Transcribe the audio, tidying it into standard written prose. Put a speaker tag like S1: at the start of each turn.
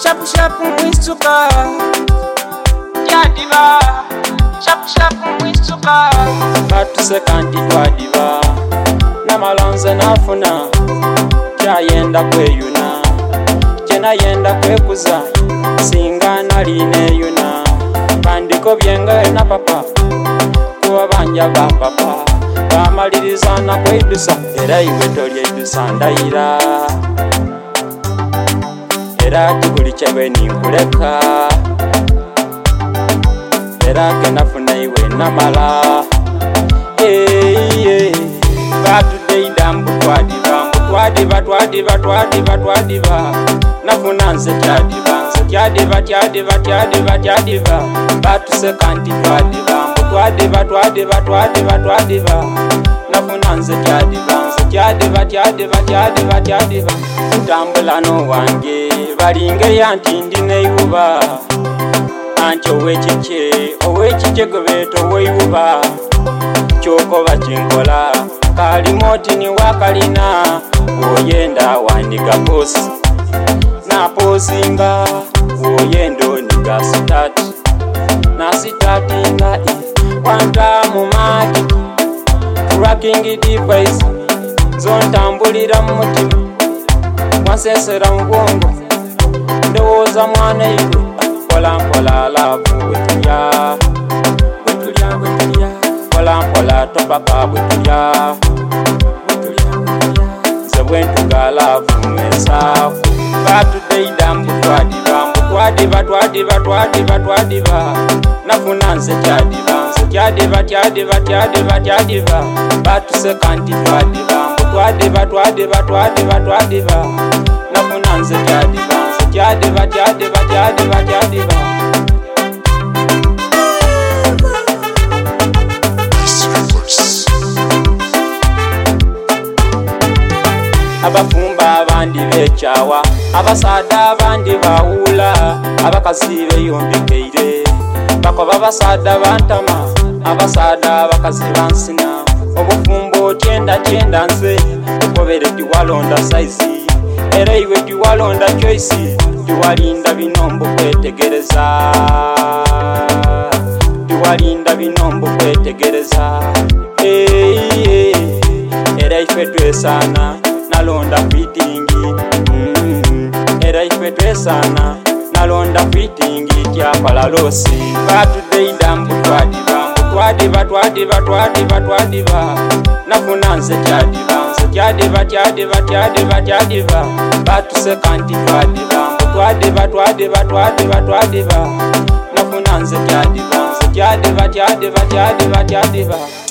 S1: shapu shapu mwistuka Yadiva shapu shapu mwistuka Batuseka nti twadiva Namalonze nafuna Kyayenda kweyuna Kyenayenda kwekuza Singa naline yuna Bandiko byenga na papa Kuwa banja ba papa Bamaliriza na kwedusa Era iwe toli edusa ndayira Era kibuli chewe ninkuleka Era kenafuna iwe namala Batudeida mbutwadiva Nafuna nse tyadiva Batuseka nti twadiva Nafuna nse tyadiva Ntambula no wange balinge yanti ndineyuba Anti owekike gobeto weyuba Kyoko bakinkola kalimoti ni wakalina Woyenda wandika posi Na posinga Woyendo niga sitati Na sitati nga Wanta mumaki Tracking device Zontambulira mutima Mwansesera mubongo Ndowooza mwana iwe Mpola mpola lavu wetulya Mpola mpola topaka wetulya Nze bwentuga lavu mwesafu Batudeida mbutwadiva Nafuna nze tyadiva Batuseka nti twadiva Nafuna nze tyadiva Abafumba abandi bechawa Abasada abandi bawula Abakazi beyombekeire Bakoba abasada bantama Abasada abakazi bansina Obufumbo tyenda nze Ukobere tiwalonda saizi Era iwe tiwalonda choice Tiwalinda binombo kwetegereza Era ife twesana Nalonda fitingi Era ife twesana Nalonda fitingi Tyapala losi Batudeida mbutwadiva Nafuna nse tyadiva Batuseka nti twadiva Nafuna nse tyadiva